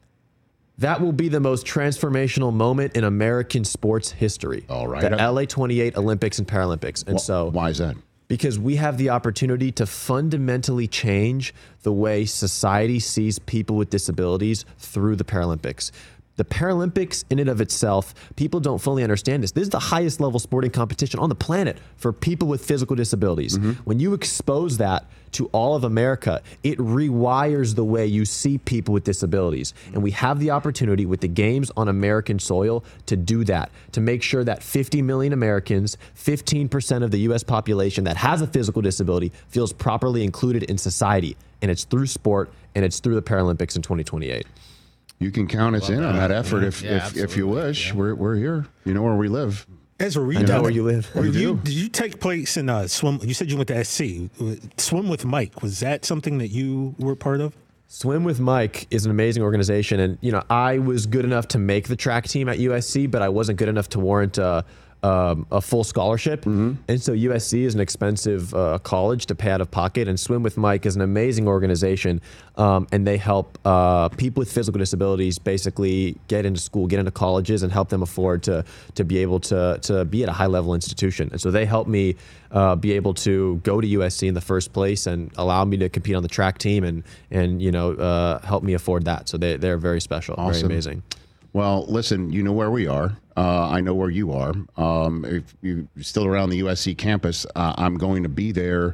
that will be the most transformational moment in American sports history. All right. The L A twenty-eight Olympics and Paralympics. And Wh- so why is that? because we have the opportunity to fundamentally change the way society sees people with disabilities through the Paralympics. The Paralympics in and of itself, people don't fully understand this. This is the highest level sporting competition on the planet for people with physical disabilities. Mm-hmm. When you expose that to all of America, it rewires the way you see people with disabilities. And we have the opportunity with the games on American soil to do that, to make sure that fifty million Americans, fifteen percent of the U S population that has a physical disability feels properly included in society. And it's through sport, and it's through the Paralympics in twenty twenty-eight. You can count us in on that effort if, Yeah, if, if you wish. Yeah. We're, we're here. You know where we live. Ezra, were I you know down where at- you live. Were We you, do. did you take place in uh, swim? You said you went to S C. Swim with Mike. Was that something that you were part of? Swim with Mike is an amazing organization, and you know I was good enough to make the track team at U S C, but I wasn't good enough to warrant uh, um, a full scholarship. Mm-hmm. And so U S C is an expensive uh, college to pay out of pocket, and Swim with Mike is an amazing organization, um, and they help uh, people with physical disabilities basically get into school, get into colleges, and help them afford to to be able to to be at a high level institution. And so they helped me uh, be able to go to U S C in the first place and allow me to compete on the track team, and and you know uh, help me afford that. So they they're very special, Awesome. very amazing. Well, listen, you know where we are. Uh, I know where you are. Um, if you're still around the U S C campus, uh, I'm going to be there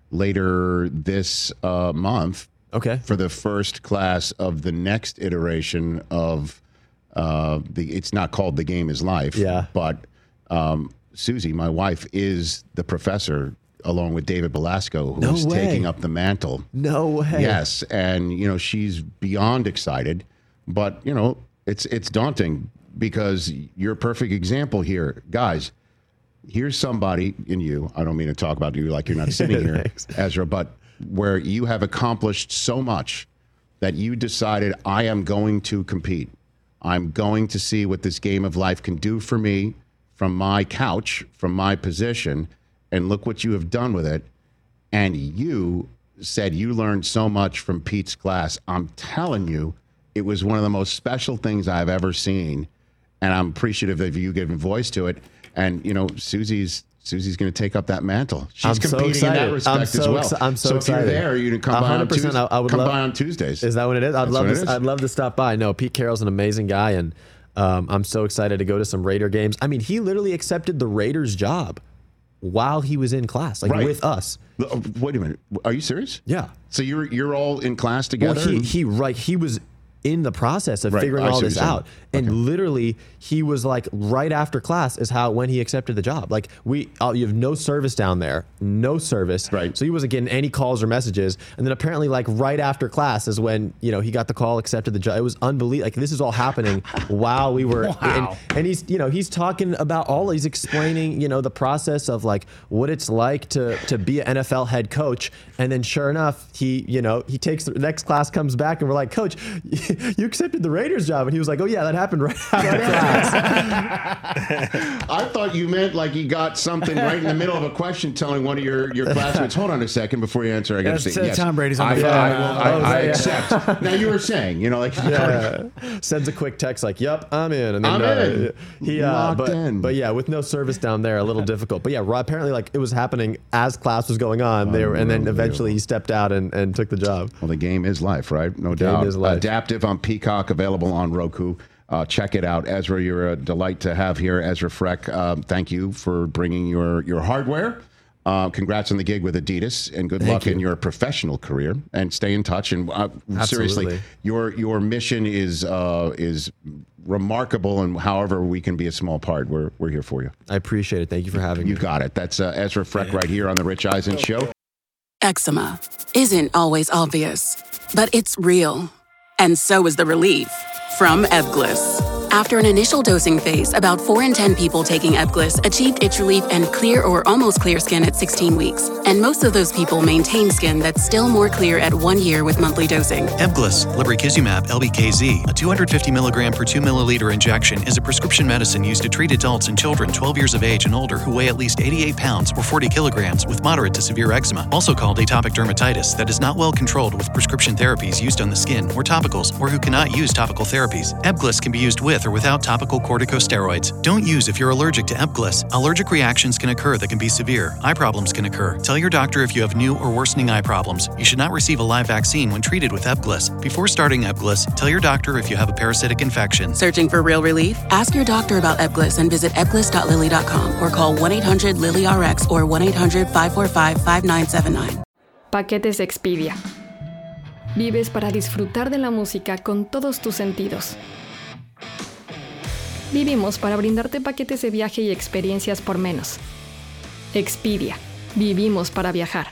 later this uh, month. Okay. For the first class of the next iteration of uh, the. It's not called The Game Is Life. Yeah. But um, Susie, my wife, is the professor, along with David Belasco, who is No way. taking up the mantle. No way. Yes, and you know she's beyond excited, but you know it's it's daunting because you're a perfect example here, guys. Here's somebody in you. I don't mean to talk about you like you're not sitting here, Ezra, but where you have accomplished so much that you decided I am going to compete. I'm going to see what this game of life can do for me from my couch, from my position, and look what you have done with it. And you said you learned so much from Pete's class. I'm telling you, it was one of the most special things I've ever seen. And I'm appreciative of you giving voice to it. And, you know, Susie's Susie's going to take up that mantle. She's I'm so competing excited. in that respect I'm as so well. exci- I'm so, if excited. you're there, you can come by on one hundred percent. Tuesday. I, I would come love, by on Tuesdays. Is that what it is? I'd That's love what to. it is. I'd love to stop by. No, Pete Carroll's an amazing guy, and um, I'm so excited to go to some Raider games. I mean, he literally accepted the Raiders job while he was in class, like Right. with us. Oh, wait a minute. Are you serious? Yeah. So you're you're all in class together? Well, he he right. He was in the process of Right, figuring I all see what this you're saying. out, and literally he was like right after class is how when he accepted the job. Like we, uh, you have no service down there, no service. Right. So he wasn't getting any calls or messages, and then apparently like right after class is when you know he got the call, accepted the job. It was unbelievable. Like this is all happening while we were. Wow. And, and he's you know he's talking about all. He's explaining you know the process of like what it's like to to be an N F L head coach, and then sure enough he you know he takes the next class comes back and we're like, Coach, you accepted the Raiders job, and he was like, oh yeah, that happened right after class. I thought you meant like you got something right in the middle of a question telling one of your, your classmates, hold on a second before you answer. I got to Yes, say, uh, yes, Tom Brady's on I, the phone. I, will, I, Oh, I yeah. accept. Now you were saying, you know, like, Yeah. Sends a quick text like, "Yep, I'm in." And then I'm uh, in. he, uh, Locked but, in. but yeah, with no service down there, a little difficult. But yeah, Ro- apparently, like it was happening as class was going on. They were, and then eventually he stepped out and, and took the job. Well, the game is life, right? No Game doubt. is life. Adaptive on Peacock, available on Roku. Uh, check it out. Ezra, you're a delight to have here. Ezra Freck, um, thank you for bringing your, your hardware. Uh, congrats on the gig with Adidas, and good Thank luck you. in your professional career. And stay in touch. And uh, seriously, Absolutely. your your mission is uh, is remarkable. And however we can be a small part, we're we're here for you. I appreciate it. Thank you for having You me. got it. That's uh, Ezra Freck right here on the Rich Eisen Show. Eczema isn't always obvious, but it's real. And so is the relief from Ebglyss. After an initial dosing phase, about four in ten people taking Ebglyss achieved itch relief and clear or almost clear skin at sixteen weeks. And most of those people maintain skin that's still more clear at one year with monthly dosing. Ebglyss, lebrikizumab L B K Z, a two hundred fifty milligram per two milliliter injection, is a prescription medicine used to treat adults and children twelve years of age and older who weigh at least eighty-eight pounds or forty kilograms with moderate to severe eczema, also called atopic dermatitis, that is not well controlled with prescription therapies used on the skin or topicals, or who cannot use topical therapies. Ebglyss can be used with with or without topical corticosteroids. Don't use if you're allergic to Ebglyss. Allergic reactions can occur that can be severe. Eye problems can occur. Tell your doctor if you have new or worsening eye problems. You should not receive a live vaccine when treated with Ebglyss. Before starting Ebglyss, tell your doctor if you have a parasitic infection. Searching for real relief? Ask your doctor about Ebglyss and visit ebglyss dot lilly dot com or call one eight hundred lily R X or one eight hundred five four five five nine seven nine. Paquetes Expedia. Vives para disfrutar de la música con todos tus sentidos. Vivimos para brindarte paquetes de viaje y experiencias por menos. Expedia. Vivimos para viajar.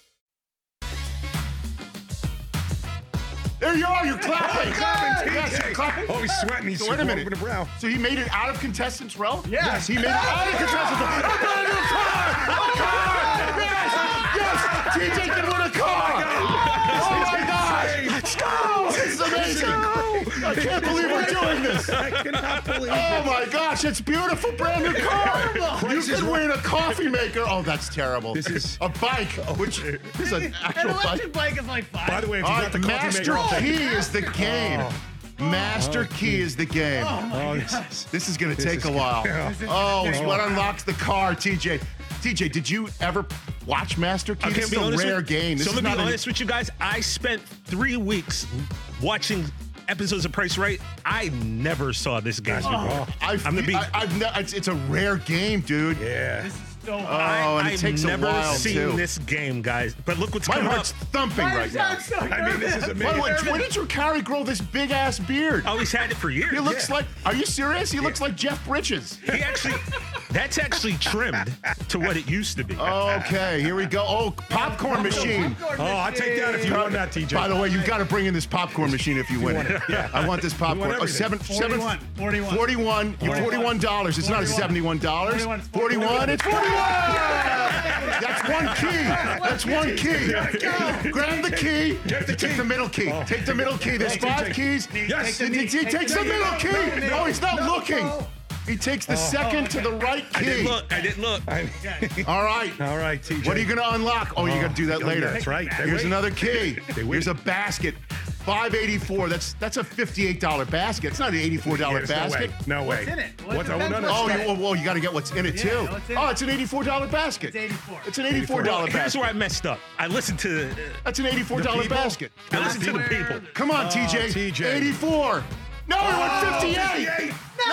There you are, you're clapping. clapping, Yes, T J. you're clapping. Oh, he's sweating. He's so wait a minute. over the brow. So he made it out of contestants row? Yes. Yes, he made it out of contestants row. I'm going to do a car! A car! Yes! Yes! T J can win a car! Oh my gosh! Let's go! This is amazing! I can't believe we're doing this! I cannot believe Oh it. my gosh, it's beautiful, brand new car! You could win a coffee maker. Oh, that's terrible. This is- a bike, which is an actual bike. bike is like five. By the way, if you All got right, the coffee Master maker, I'll take Key it. is the game. Master Key is the game. Oh, this is- This is going to This take is a while. good. Oh, Oh. it's what unlocks the car, T J. T J, did you ever watch Master Key? Okay, This be is a honest rare with, game. This so is let me not be an- honest with you guys. I spent three weeks watching episodes of Price Right. I never saw this game. Oh, I've, I'm gonna be. I, I've ne- it's, it's a rare game, dude. Yeah. Oh, I, and it I've takes never a while, seen too. this game, guys. But look what's My coming heart's up. thumping right now. I mean, this is By the amazing. way, when did Drew Carey grow this big ass beard? Oh, he's had it for years. He looks yeah. like. Are you serious? He looks like Jeff Bridges. He actually. That's actually trimmed to what it used to be. Okay, here we go. Oh, popcorn machine. Oh, I'll take that if you won that, T J. By the way, you've got to bring in this popcorn machine if you win it. Yeah. I want this popcorn. Oh, everything. seven, seven, forty-one. forty-one. forty-one. You're forty-one dollars. It's not seventy-one dollars. forty-one. It's forty-one. That's one key. That's one key. Grab the key. Take the middle key. Take the middle key. There's five keys. Yes. He he takes the middle key. Oh, he's not looking. He takes the second to the right I didn't key. look. I didn't look. All right. All right, T J. What are you going to unlock? Oh, you're going to do that later. That's right. They Here's wait. another key. They wait. Here's a basket. five eighty-four. That's that's a fifty-eight dollar basket. It's not an eighty-four dollar There's basket. No way. No way. What's in it? What's What's, in oh, it? no, no, Oh, no. you, well, well, you got to get what's in it Yeah, too. what's in Oh, it? it's an eighty-four dollar basket. It's eighty-four. It's an eighty-four Well, dollar here's basket. where I messed up. I listened to. Uh, That's an eighty-four dollar people? basket. I listened to the people. Come on, Oh, T J. T J. eighty-four. No, he went fifty-eight. fifty-eight.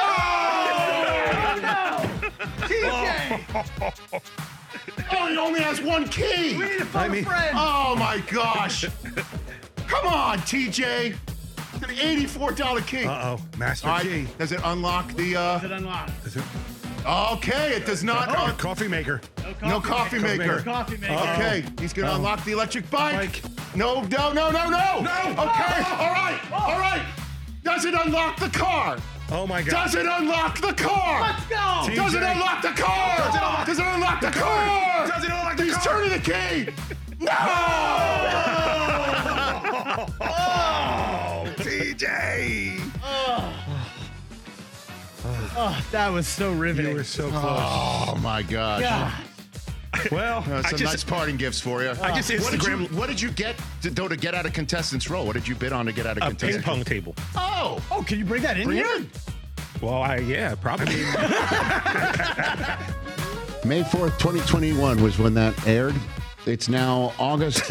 T J! Oh, he only has one key. We need to phone I mean- a friend. Oh my gosh. Come on, T J. It's an eighty-four dollar key. Uh-oh. Master All right, Key. does it unlock the? uh Is it unlocked? Is it? Okay, it does not. Oh, un- coffee maker. no coffee maker. Coffee maker. Okay, he's gonna Oh. unlock the electric bike. Bike. No, no, no, no, no. No. Okay, all right, all right. Does it unlock the car? Oh, my God. Does it unlock the car? Let's go! T J. Does it unlock the car? Does it unlock- Does it unlock the car? Does it unlock the He's car? turning the key. No! Oh, T J. Oh, that was so riveting. You were so close. Oh my gosh. God. Well, Uh, I some just- nice parting gifts for you. I just what, did you, Instagram- what did you get to, though, to get out of contestants row? What did you bid on to get out of A contestants ping pong table. Oh, Oh, can you bring that in bring here? it in. Well, I yeah, probably. May fourth, twenty twenty-one was when that aired. It's now August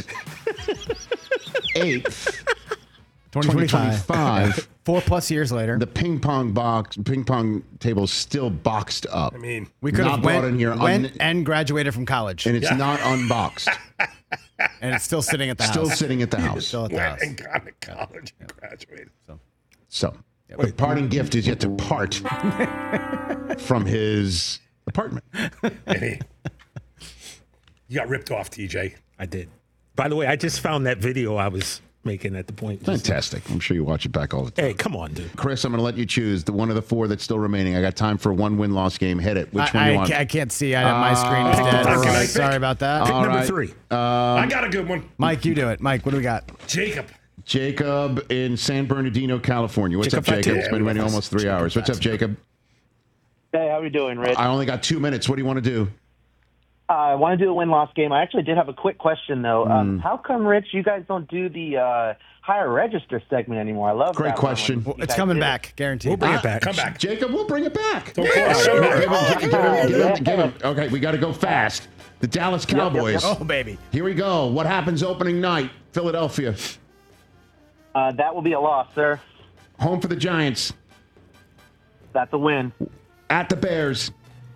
eighth, twenty twenty-five. Four plus years later. The ping pong box, ping pong table is still boxed up. I mean, we could not have brought went, in here went un- and graduated from college. and it's not unboxed. And it's still sitting at the Still house. sitting at the house. Still at the house. went and gone to college and graduated. So. So, the parting gift is yet to part from his apartment. Hey, you got ripped off, T J. I did. By the way, I just found that video I was making at the point. Fantastic. I'm sure you watch it back all the time. Hey, come on, dude. Chris, I'm going to let you choose the one of the four that's still remaining. I got time for one win-loss game. Hit it. Which I, one do you I want? ca- I can't see. I, my screen is Uh, dead. all So right. Sorry about that. Pick All number right. three. I got a good one. Mike, you do it. Mike, what do we got? Jacob. Jacob in San Bernardino, California. What's Jacob up, Jacob? Fatima. It's been Yeah, waiting we almost three Jacob hours. What's up, Fatima. Jacob? Hey, how are we doing, Rich? I only got two minutes. What do you want to do? I want to do a win-loss game. I actually did have a quick question, though. Um, Mm. how come, Rich, you guys don't do the uh, higher register segment anymore? I love Great that question. one. It's coming back, guaranteed. We'll bring it back. Come back. Jacob, we'll bring it back. Don't Yeah, force give it. him, give him, give him, give him, give him. Okay, we got to go fast. The Dallas yep, Cowboys. yep. Oh, baby. Here we go. What happens opening night? Philadelphia. Uh, that will be a loss, sir. Home for the Giants. That's a win. At the Bears.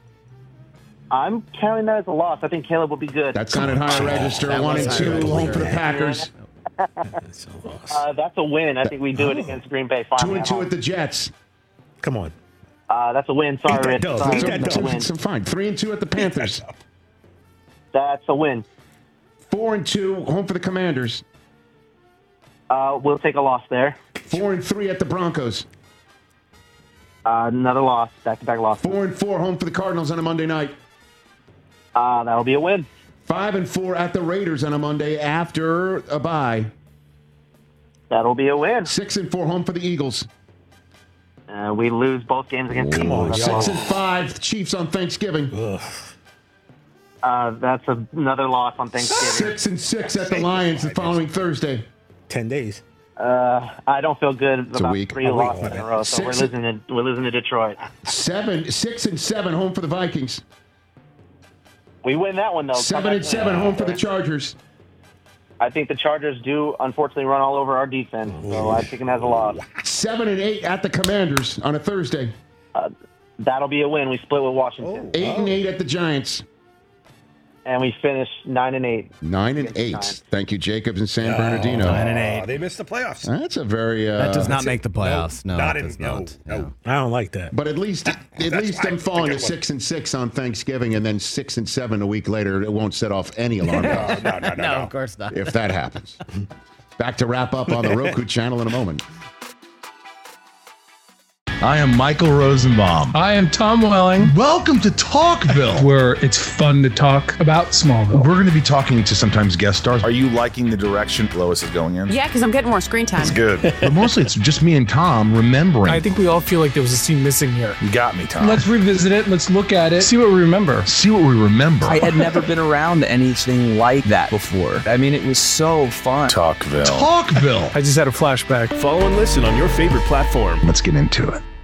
I'm counting that as a loss. I think Caleb will be good. That sounded higher register. That One was and higher two. register. Home for the Packers. Uh, that's a win. I think we do it against Green Bay. Two Finally and at two home. at the Jets. Come on. Uh, that's a win. Sorry, Eat that Rich. dog. Sorry, Eat that that's a dog. win. It's fine. Three and two at the Panthers. That's a win. Four and two. Home for the Commanders. Uh, we'll take a loss there. Four and three at the Broncos. Uh, another loss. Back-to-back loss. Four and four. Home for the Cardinals on a Monday night. Uh, that'll be a win. Five and four at the Raiders on a Monday after a bye. That'll be a win. Six and four. Home for the Eagles. Uh, we lose both games against the Eagles. That's a Six loss. and five. Chiefs on Thanksgiving. Uh, that's a, another loss on Thanksgiving. Six and six at the Lions the following Thursday. Ten days. Uh, I don't feel good a about week. three A week. losses in a row. So we're Six- losing to we're losing to Detroit. Seven, six and seven. Home for the Vikings. We win that one though. Seven and seven. Home for the Chargers. I think the Chargers do unfortunately run all over our defense, so I take them as a loss. Seven and eight at the Commanders on a Thursday. Uh, that'll be a win. We split with Washington. Eight and eight at the Giants. And we finish nine and eight. Nine and eight. Thank you, Jacobs and San Bernardino. Nine and eight. Oh, they missed the playoffs. That's a very. Uh, That does not make the playoffs. No, not it in- does no, not. no. I don't like that. But at least, at least fine. I'm falling at It's a good six and six on Thanksgiving, and then six and seven a week later. It won't set off any alarm bells No, no, no, No, no. of course not. if that happens. Back to wrap up on the Roku channel in a moment. I am Michael Rosenbaum. I am Tom Welling. Welcome to Talkville, where it's fun to talk about Smallville. we're going to be talking to sometimes guest stars. Are you liking the direction Lois is going in? Yeah, because I'm getting more screen time. It's good. But mostly it's just me and Tom remembering. I think we all feel like there was a scene missing here. You got me, Tom. Let's revisit it. Let's look at it. See what we remember. see what we remember. I had never been around anything like that before. I mean, it was so fun. Talkville. Talkville. I just had a flashback. Follow and listen on your favorite platform. Let's get into it.